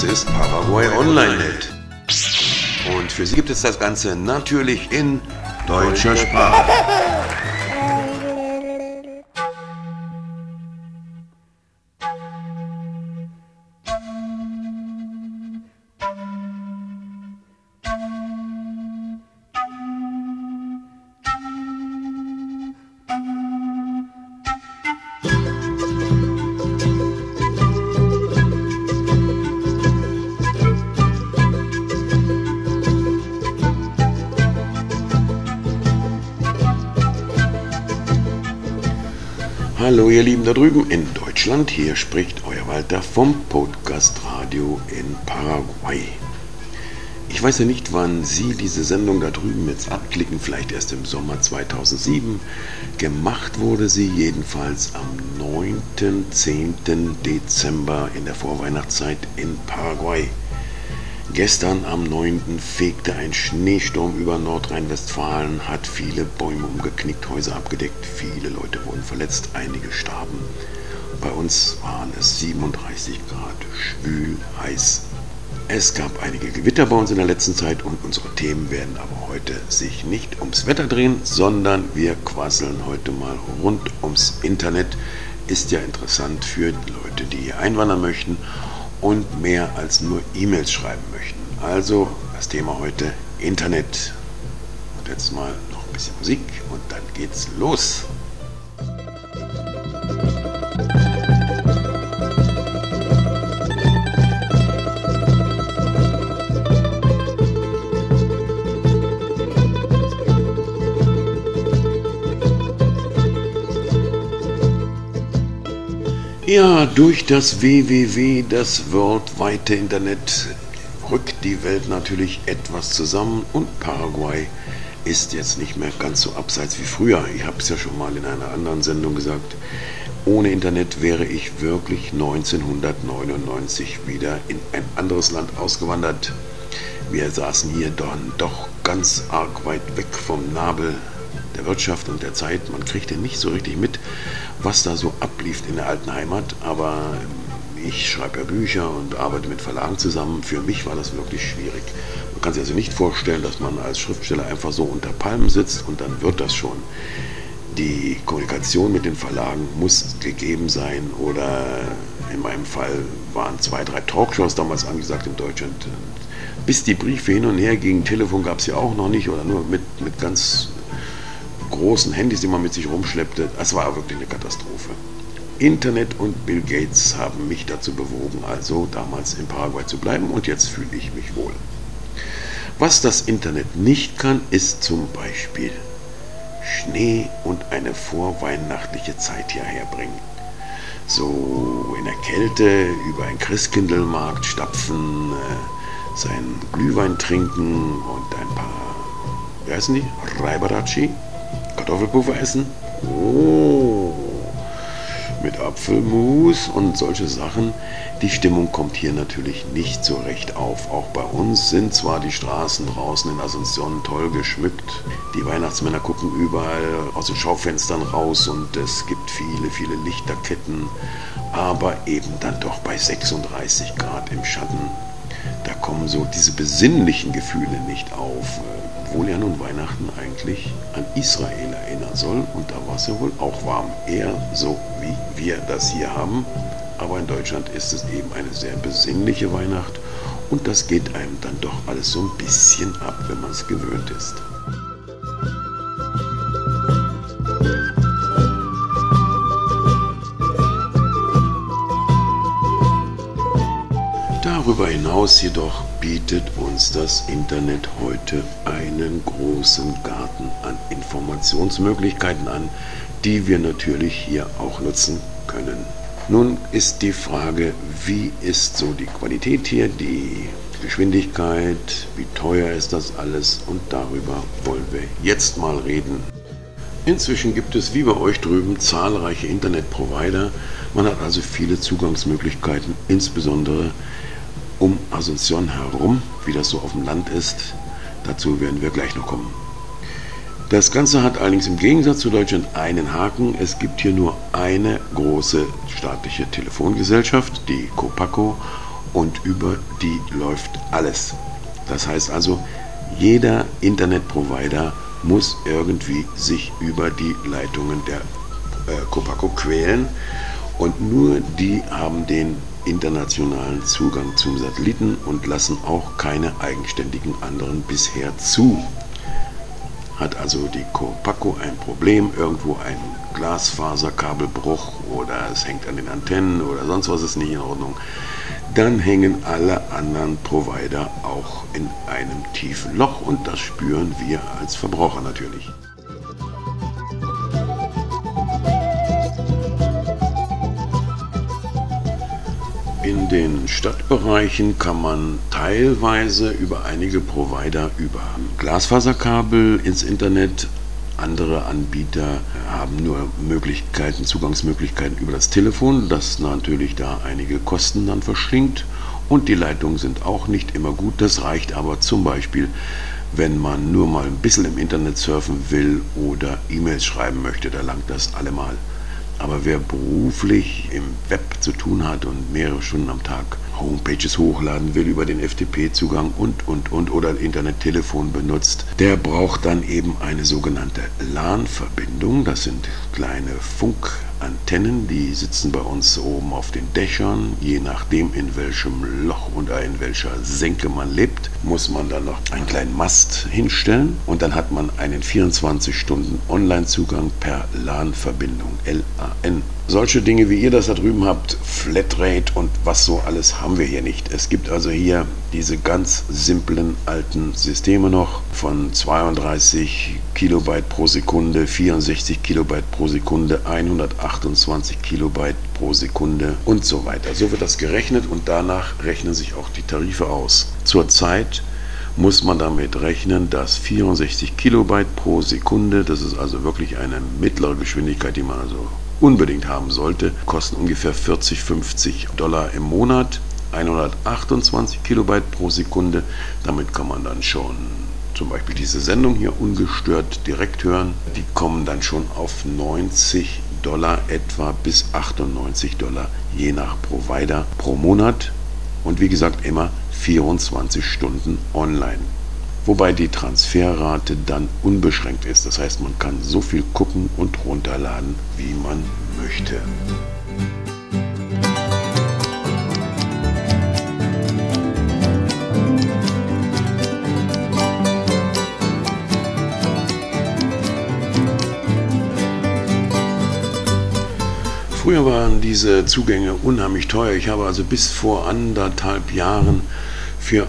ist Paraguay Online-Net. Und für Sie gibt es das Ganze natürlich in deutscher Sprache. Hallo ihr Lieben da drüben in Deutschland, hier spricht euer Walter vom Podcast Radio in Paraguay. Ich weiß ja nicht, wann Sie diese Sendung da drüben jetzt abklicken, vielleicht erst im Sommer 2007. Gemacht wurde sie jedenfalls am 9. 10. Dezember in der Vorweihnachtszeit in Paraguay. Gestern am 9. fegte ein Schneesturm über Nordrhein-Westfalen, hat viele Bäume umgeknickt, Häuser abgedeckt, viele Leute wurden verletzt, einige starben. Bei uns waren es 37 Grad, schwül, heiß. Es gab einige Gewitter bei uns in der letzten Zeit und unsere Themen werden aber heute sich nicht ums Wetter drehen, sondern wir quasseln heute mal rund ums Internet. Ist ja interessant für Leute, die hier einwandern möchten und mehr als nur E-Mails schreiben möchten. Also das Thema heute Internet. Und jetzt mal noch ein bisschen Musik und dann geht's los. Ja, durch das WWW, das weltweite Internet, rückt die Welt natürlich etwas zusammen und Paraguay ist jetzt nicht mehr ganz so abseits wie früher. Ich habe es ja schon mal in einer anderen Sendung gesagt, ohne Internet wäre ich wirklich 1999 wieder in ein anderes Land ausgewandert. Wir saßen hier dann doch ganz arg weit weg vom Nabel der Wirtschaft und der Zeit. Man kriegte nicht so richtig mit, was da so ablief in der alten Heimat, aber ich schreibe ja Bücher und arbeite mit Verlagen zusammen. Für mich war das wirklich schwierig. Man kann sich also nicht vorstellen, dass man als Schriftsteller einfach so unter Palmen sitzt und dann wird das schon. Die Kommunikation mit den Verlagen muss gegeben sein oder in meinem Fall waren 2, 3 Talkshows damals angesagt in Deutschland. Bis die Briefe hin und her gingen, Telefon gab es ja auch noch nicht oder nur mit ganz großen Handys, die man mit sich rumschleppte. Das war wirklich eine Katastrophe. Internet und Bill Gates haben mich dazu bewogen, also damals in Paraguay zu bleiben und jetzt fühle ich mich wohl. Was das Internet nicht kann, ist zum Beispiel Schnee und eine vorweihnachtliche Zeit hierher bringen. So in der Kälte über einen Christkindlmarkt stapfen, seinen Glühwein trinken und ein paar, wie heißen die? Raibarachi? Kartoffelpuffer essen? Oh, mit Apfelmus und solche Sachen. Die Stimmung kommt hier natürlich nicht so recht auf. Auch bei uns sind zwar die Straßen draußen in Asunción toll geschmückt. Die Weihnachtsmänner gucken überall aus den Schaufenstern raus und es gibt viele, viele Lichterketten. Aber eben dann doch bei 36 Grad im Schatten. Da kommen so diese besinnlichen Gefühle nicht auf. Obwohl ja nun Weihnachten eigentlich an Israel erinnern soll und da war es ja wohl auch warm, eher so wie wir das hier haben, aber in Deutschland ist es eben eine sehr besinnliche Weihnacht und das geht einem dann doch alles so ein bisschen ab, wenn man es gewöhnt ist. Darüber hinaus jedoch bietet uns das Internet heute einen großen Garten an Informationsmöglichkeiten an, die wir natürlich hier auch nutzen können. Nun ist die Frage, wie ist so die Qualität hier, die Geschwindigkeit, wie teuer ist das alles und darüber wollen wir jetzt mal reden. Inzwischen gibt es wie bei euch drüben zahlreiche Internetprovider, man hat also viele Zugangsmöglichkeiten, insbesondere um Asunción herum, wie das so auf dem Land ist. Dazu werden wir gleich noch kommen. Das Ganze hat allerdings im Gegensatz zu Deutschland einen Haken. Es gibt hier nur eine große staatliche Telefongesellschaft, die Copaco, und über die läuft alles. Das heißt also, jeder Internetprovider muss irgendwie sich über die Leitungen der Copaco quälen und nur die haben den internationalen Zugang zum Satelliten und lassen auch keine eigenständigen anderen bisher zu. Hat also die Copaco ein Problem, irgendwo ein Glasfaserkabelbruch oder es hängt an den Antennen oder sonst was ist nicht in Ordnung, dann hängen alle anderen Provider auch in einem tiefen Loch und das spüren wir als Verbraucher natürlich. In den Stadtbereichen kann man teilweise über einige Provider über Glasfaserkabel ins Internet. Andere Anbieter haben nur Zugangsmöglichkeiten über das Telefon, das natürlich da einige Kosten dann verschlingt. Und die Leitungen sind auch nicht immer gut. Das reicht aber zum Beispiel, wenn man nur mal ein bisschen im Internet surfen will oder E-Mails schreiben möchte, da langt das allemal. Aber wer beruflich im Web zu tun hat und mehrere Stunden am Tag Homepages hochladen will über den FTP-Zugang und oder Internettelefon benutzt, der braucht dann eben eine sogenannte LAN-Verbindung. Das sind kleine Funkantennen, die sitzen bei uns oben auf den Dächern. Je nachdem, in welchem Loch und in welcher Senke man lebt, muss man dann noch einen kleinen Mast hinstellen und dann hat man einen 24-Stunden-Online-Zugang per LAN-Verbindung, LAN. Solche Dinge, wie ihr das da drüben habt, Flatrate und was so alles, haben wir hier nicht. Es gibt also hier diese ganz simplen alten Systeme noch von 32 Kilobyte pro Sekunde, 64 Kilobyte pro Sekunde, 128 Kilobyte pro Sekunde und so weiter. So wird das gerechnet und danach rechnen sich auch die Tarife aus. Zurzeit muss man damit rechnen, dass 64 Kilobyte pro Sekunde, das ist also wirklich eine mittlere Geschwindigkeit, die man also unbedingt haben sollte, kosten ungefähr $40-50 im Monat, 128 Kilobyte pro Sekunde, damit kann man dann schon zum Beispiel diese Sendung hier ungestört direkt hören, die kommen dann schon auf $90 etwa bis $98, je nach Provider pro Monat und wie gesagt immer 24 Stunden online. Wobei die Transferrate dann unbeschränkt ist. Das heißt, man kann so viel gucken und runterladen, wie man möchte. Früher waren diese Zugänge unheimlich teuer. Ich habe also bis vor 1,5 Jahren für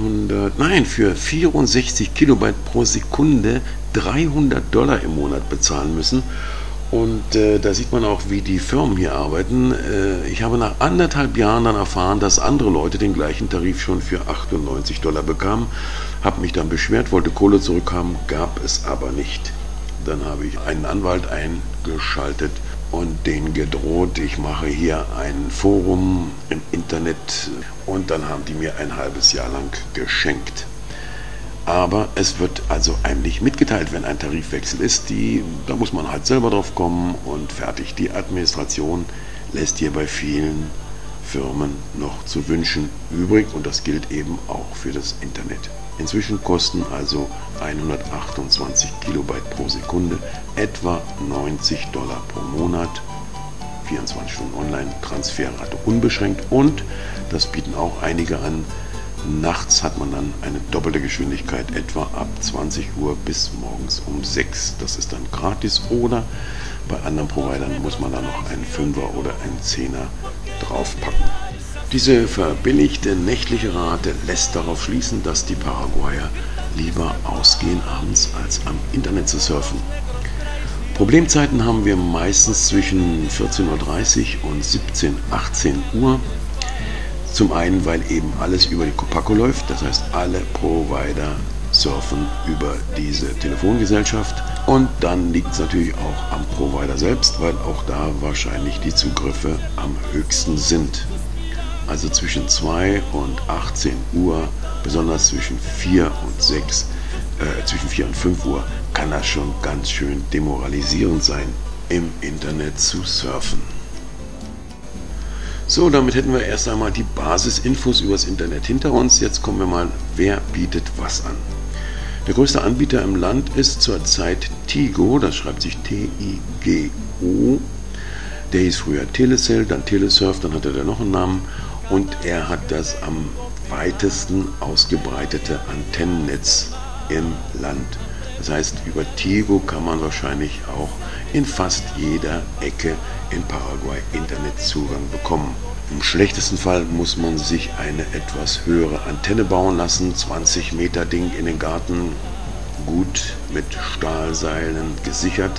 64 Kilobyte pro Sekunde $300 im Monat bezahlen müssen. Und da sieht man auch, wie die Firmen hier arbeiten. Ich habe nach 1,5 Jahren dann erfahren, dass andere Leute den gleichen Tarif schon für $98 bekamen. Habe mich dann beschwert, wollte Kohle zurückhaben, gab es aber nicht. Dann habe ich einen Anwalt eingeschaltet und denen gedroht, ich mache hier ein Forum im Internet und dann haben die mir ein halbes Jahr lang geschenkt. Aber es wird also einem nicht mitgeteilt, wenn ein Tarifwechsel ist. Da muss man halt selber drauf kommen und fertig. Die Administration lässt hier bei vielen Firmen noch zu wünschen übrig und das gilt eben auch für das Internet. Inzwischen kosten also 128 Kilobyte pro Sekunde etwa $90 pro Monat, 24 Stunden online, Transferrate unbeschränkt und, das bieten auch einige an, nachts hat man dann eine doppelte Geschwindigkeit, etwa ab 20 Uhr bis morgens um 6. Das ist dann gratis oder bei anderen Providern muss man dann noch einen 5er oder einen 10er draufpacken. Diese verbilligte nächtliche Rate lässt darauf schließen, dass die Paraguayer lieber ausgehen abends, als am Internet zu surfen. Problemzeiten haben wir meistens zwischen 14:30 Uhr und 18 Uhr. Zum einen, weil eben alles über die Copaco läuft, das heißt alle Provider surfen über diese Telefongesellschaft. Und dann liegt es natürlich auch am Provider selbst, weil auch da wahrscheinlich die Zugriffe am höchsten sind. Also zwischen 2 und 18 Uhr, besonders zwischen 4 und 5 Uhr, kann das schon ganz schön demoralisierend sein, im Internet zu surfen. So, damit hätten wir erst einmal die Basisinfos übers Internet hinter uns. Jetzt kommen wir mal, wer bietet was an. Der größte Anbieter im Land ist zurzeit Tigo, das schreibt sich T-I-G-O. Der hieß früher Telecell, dann Telesurf, dann hatte der noch einen Namen und er hat das am weitesten ausgebreitete Antennennetz im Land. Das heißt, über Tigo kann man wahrscheinlich auch in fast jeder Ecke in Paraguay Internetzugang bekommen. Im schlechtesten Fall muss man sich eine etwas höhere Antenne bauen lassen, 20 Meter Ding in den Garten, gut mit Stahlseilen gesichert.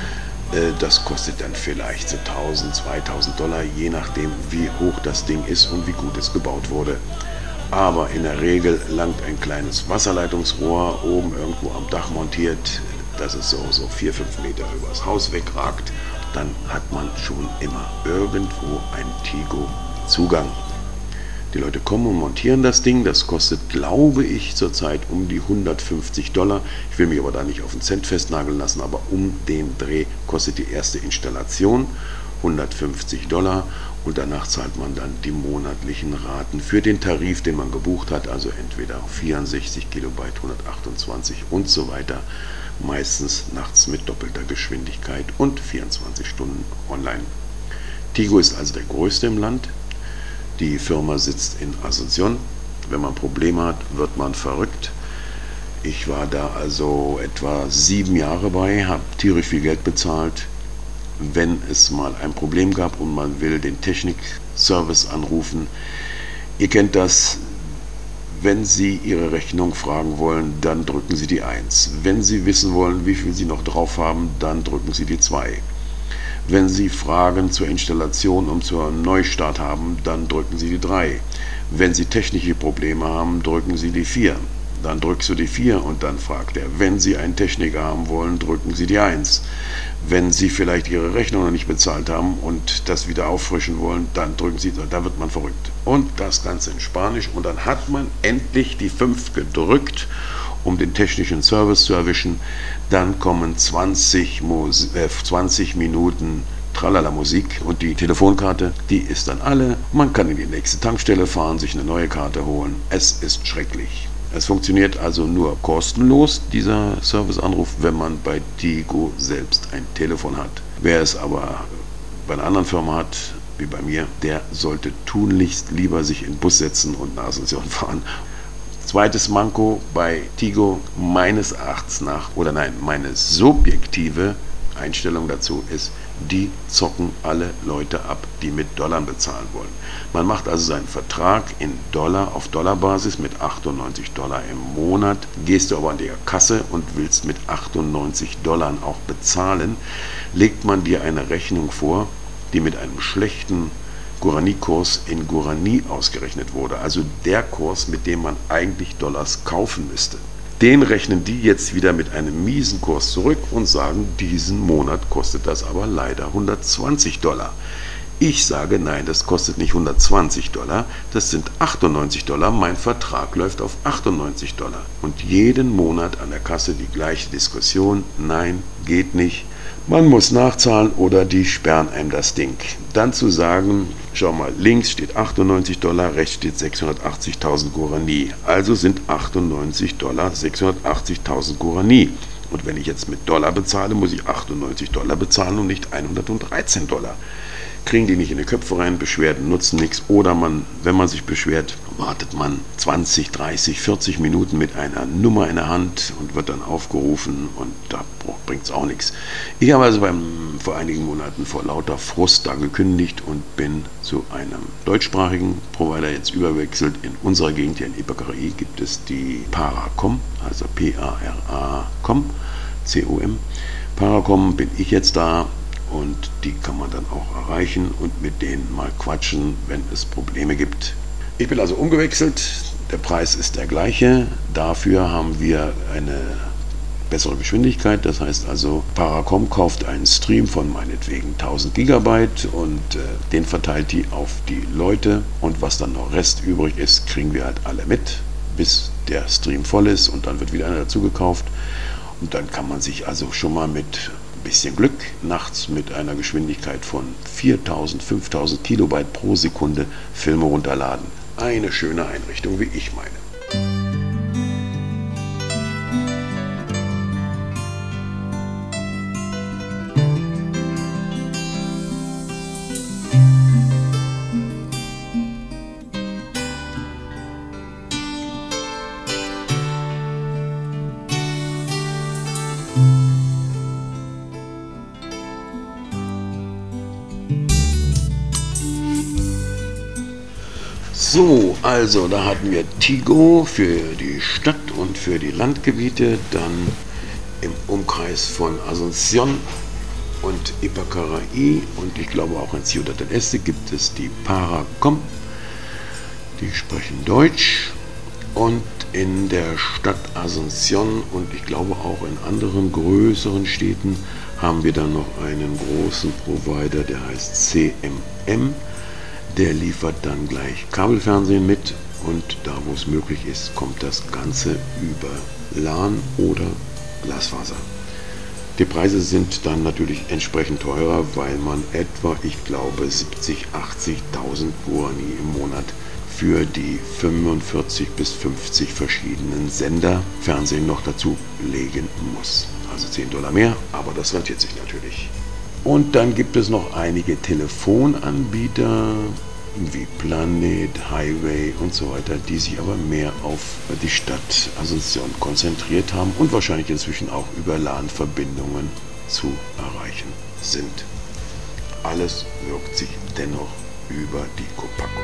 Das kostet dann vielleicht so 1.000, 2.000 $, je nachdem wie hoch das Ding ist und wie gut es gebaut wurde. Aber in der Regel langt ein kleines Wasserleitungsrohr oben irgendwo am Dach montiert, dass es so 4-5 Meter übers Haus wegragt. Dann hat man schon immer irgendwo einen Tigo-Zugang. Die Leute kommen und montieren das Ding. Das kostet, glaube ich, zurzeit um die 150 $. Ich will mich aber da nicht auf den Cent festnageln lassen, aber um den Dreh kostet die erste Installation 150 $. Und danach zahlt man dann die monatlichen Raten für den Tarif, den man gebucht hat, also entweder 64 Kilobyte, 128 und so weiter, meistens nachts mit doppelter Geschwindigkeit und 24 Stunden online. Tigo ist also der größte im Land. Die Firma sitzt in Asunción. Wenn man Probleme hat, wird man verrückt. Ich war da also etwa 7 Jahre bei, habe tierisch viel Geld bezahlt. Wenn es mal ein Problem gab und man will den Technikservice anrufen, ihr kennt das, wenn Sie Ihre Rechnung fragen wollen, dann drücken Sie die 1. Wenn Sie wissen wollen, wie viel Sie noch drauf haben, dann drücken Sie die 2. Wenn Sie Fragen zur Installation und zur Neustart haben, dann drücken Sie die 3. Wenn Sie technische Probleme haben, drücken Sie die 4. Dann drückst du die 4 und dann fragt er. Wenn Sie einen Techniker haben wollen, drücken Sie die 1. Wenn Sie vielleicht Ihre Rechnung noch nicht bezahlt haben und das wieder auffrischen wollen, dann drücken Sie, da wird man verrückt. Und das Ganze in Spanisch und dann hat man endlich die 5 gedrückt, um den technischen Service zu erwischen. Dann kommen 20 Minuten Tralala Musik und die Telefonkarte, die ist dann alle. Man kann in die nächste Tankstelle fahren, sich eine neue Karte holen. Es ist schrecklich. Es funktioniert also nur kostenlos, dieser Serviceanruf, wenn man bei Tigo selbst ein Telefon hat. Wer es aber bei einer anderen Firma hat, wie bei mir, der sollte tunlichst lieber sich in den Bus setzen und nach Asunción fahren. Zweites Manko bei Tigo meines Erachtens nach, oder nein, meine subjektive Einstellung dazu ist, die zocken alle Leute ab, die mit Dollar bezahlen wollen. Man macht also seinen Vertrag in Dollar auf Dollarbasis mit 98 $ im Monat. Gehst du aber an die Kasse und willst mit 98 $ auch bezahlen, legt man dir eine Rechnung vor, die mit einem schlechten Guarani-Kurs in Guarani ausgerechnet wurde. Also der Kurs, mit dem man eigentlich Dollars kaufen müsste. Den rechnen die jetzt wieder mit einem miesen Kurs zurück und sagen, diesen Monat kostet das aber leider 120 $. Ich sage, nein, das kostet nicht 120 $, das sind 98 $. Mein Vertrag läuft auf 98 $. Und jeden Monat an der Kasse die gleiche Diskussion, nein, geht nicht. Man muss nachzahlen oder die sperren einem das Ding. Dann zu sagen, schau mal, links steht 98 $, rechts steht 680.000 Guarani. Also sind 98 $, 680.000 Guarani. Und wenn ich jetzt mit Dollar bezahle, muss ich 98 $ bezahlen und nicht 113 $. Kriegen die nicht in die Köpfe rein, Beschwerden nutzen nichts. Oder wenn man sich beschwert, wartet man 20, 30, 40 Minuten mit einer Nummer in der Hand und wird dann aufgerufen und da bringt es auch nichts. Ich habe also vor einigen Monaten vor lauter Frust da gekündigt und bin zu einem deutschsprachigen Provider jetzt überwechselt. In unserer Gegend, hier in Ipacarai, gibt es die Paracom, also P-A-R-A-Com, C-O-M. Paracom bin ich jetzt da. Und die kann man dann auch erreichen und mit denen mal quatschen, wenn es Probleme gibt. Ich bin also umgewechselt, der Preis ist der gleiche, dafür haben wir eine bessere Geschwindigkeit, das heißt also Paracom kauft einen Stream von meinetwegen 1000 Gigabyte und den verteilt die auf die Leute und was dann noch Rest übrig ist, kriegen wir halt alle mit, bis der Stream voll ist und dann wird wieder einer dazu gekauft. Und dann kann man sich also schon mal mit bisschen Glück nachts mit einer Geschwindigkeit von 4000, 5000 Kilobyte pro Sekunde Filme runterladen. Eine schöne Einrichtung, wie ich meine. So, also da hatten wir Tigo für die Stadt und für die Landgebiete, dann im Umkreis von Asunción und Ypacaraí und ich glaube auch in Ciudad del Este gibt es die Paracom, die sprechen Deutsch, und in der Stadt Asunción und ich glaube auch in anderen größeren Städten haben wir dann noch einen großen Provider, der heißt CMM. Der liefert dann gleich Kabelfernsehen mit und da, wo es möglich ist, kommt das Ganze über LAN oder Glasfaser. Die Preise sind dann natürlich entsprechend teurer, weil man etwa, ich glaube, 70.000, 80.000 Guarani im Monat für die 45 bis 50 verschiedenen Sender Fernsehen noch dazu legen muss. Also $10 mehr, aber das rentiert sich natürlich. Und dann gibt es noch einige Telefonanbieter wie Planet, Highway und so weiter, die sich aber mehr auf die Stadt Asunción konzentriert haben und wahrscheinlich inzwischen auch über LAN-Verbindungen zu erreichen sind. Alles wirkt sich dennoch über die Copaco.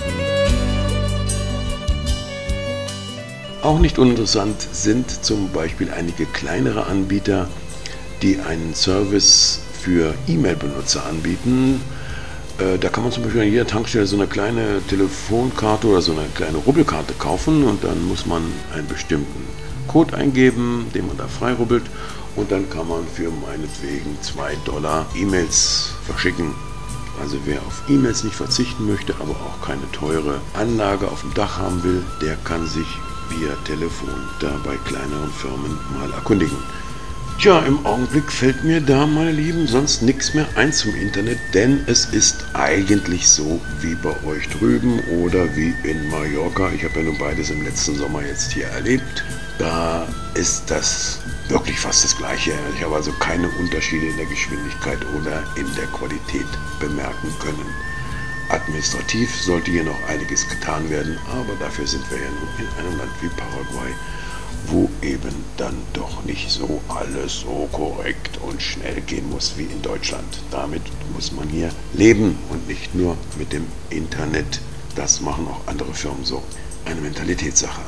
Auch nicht uninteressant sind zum Beispiel einige kleinere Anbieter, die einen Service für E-Mail-Benutzer anbieten. Da kann man zum Beispiel an jeder Tankstelle so eine kleine Telefonkarte oder so eine kleine Rubbelkarte kaufen und dann muss man einen bestimmten Code eingeben, den man da frei rubbelt, und dann kann man für meinetwegen $2 E-Mails verschicken. Also wer auf E-Mails nicht verzichten möchte, aber auch keine teure Anlage auf dem Dach haben will, der kann sich via Telefon da bei kleineren Firmen mal erkundigen. Tja, im Augenblick fällt mir da, meine Lieben, sonst nichts mehr ein zum Internet, denn es ist eigentlich so wie bei euch drüben oder wie in Mallorca. Ich habe ja nun beides im letzten Sommer jetzt hier erlebt. Da ist das wirklich fast das Gleiche. Ich habe also keine Unterschiede in der Geschwindigkeit oder in der Qualität bemerken können. Administrativ sollte hier noch einiges getan werden, aber dafür sind wir ja nun in einem Land wie Paraguay, wo eben dann doch nicht so alles so korrekt und schnell gehen muss wie in Deutschland. Damit muss man hier leben und nicht nur mit dem Internet. Das machen auch andere Firmen so. Eine Mentalitätssache.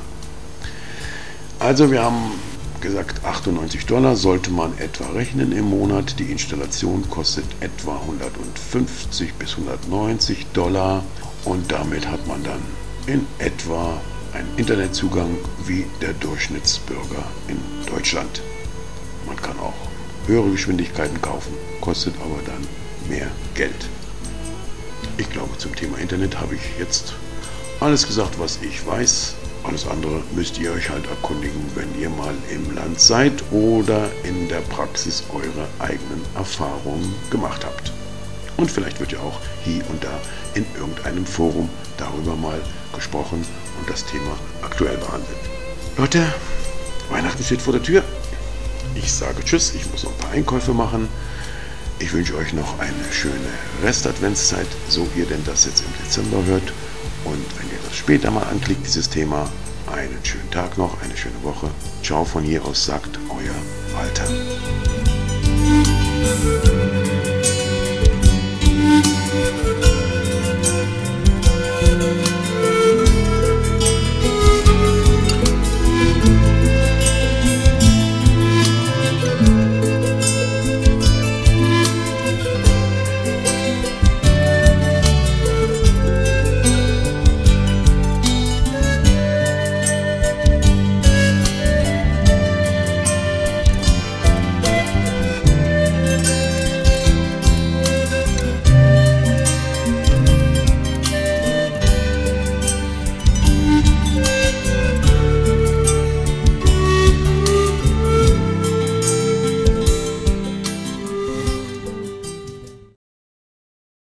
Also wir haben gesagt, $98 sollte man etwa rechnen im Monat. Die Installation kostet etwa $150 bis $190 und damit hat man dann in etwa einen Internetzugang wie der Durchschnittsbürger in Deutschland. Man kann auch höhere Geschwindigkeiten kaufen, kostet aber dann mehr Geld. Ich glaube, zum Thema Internet habe ich jetzt alles gesagt, was ich weiß. Alles andere müsst ihr euch halt erkundigen, wenn ihr mal im Land seid oder in der Praxis eure eigenen Erfahrungen gemacht habt. Und vielleicht wird ja auch hier und da in irgendeinem Forum darüber mal gesprochen und das Thema aktuell behandelt. Leute, Weihnachten steht vor der Tür. Ich sage Tschüss, ich muss noch ein paar Einkäufe machen. Ich wünsche euch noch eine schöne Rest-Adventszeit, so ihr denn das jetzt im Dezember hört. Und wenn ihr das später mal anklickt, dieses Thema, einen schönen Tag noch, eine schöne Woche. Ciao, von hier aus sagt euer Walter.